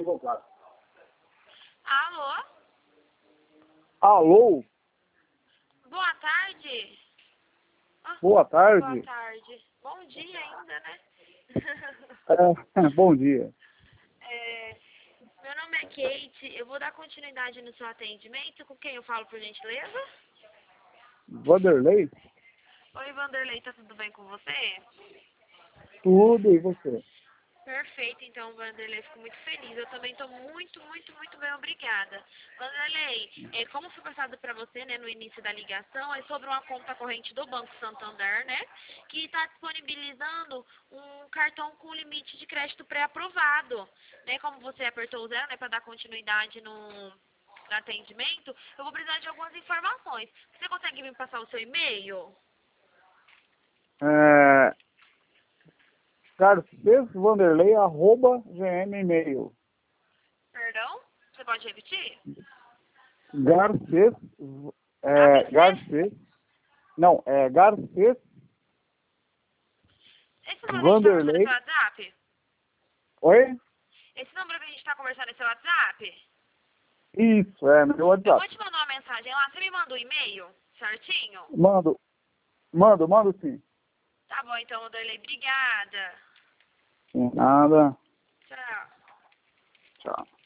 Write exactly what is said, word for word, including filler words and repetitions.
equivocado. Alô? Alô? Boa tarde. Ah, Boa tarde. Boa tarde. Bom dia ainda, né? É, bom dia. É, meu nome é Kate. Eu vou dar continuidade no seu atendimento. Com quem eu falo, por gentileza? Vanderlei? Oi, Vanderlei. Tá tudo bem com você? Tudo, e você? Perfeito, então, Vanderlei, fico muito feliz. Eu também estou muito, muito, muito bem, obrigada. Vanderlei, é, como foi passado para você, né, no início da ligação, é sobre uma conta corrente do Banco Santander, né, que está disponibilizando um cartão com limite de crédito pré-aprovado, né, como você apertou o zero, né, para dar continuidade no, no atendimento, eu vou precisar de algumas informações. Você consegue me passar o seu e-mail? É, garcesvanderlei, arroba, gmail. Perdão? Você pode repetir? Garces, é, A B C? Garces, não, é Garces, Esse número que a gente está conversando é seu Vanderlei, WhatsApp? oi? Esse número que a gente está conversando é seu WhatsApp? Isso, é meu Eu vou WhatsApp. te mandar uma mensagem lá. Você me manda o e-mail certinho? Mando, mando, mando sim. Tá bom, então, Vanderlei. Obrigada. Sem nada, Tchau. tchau.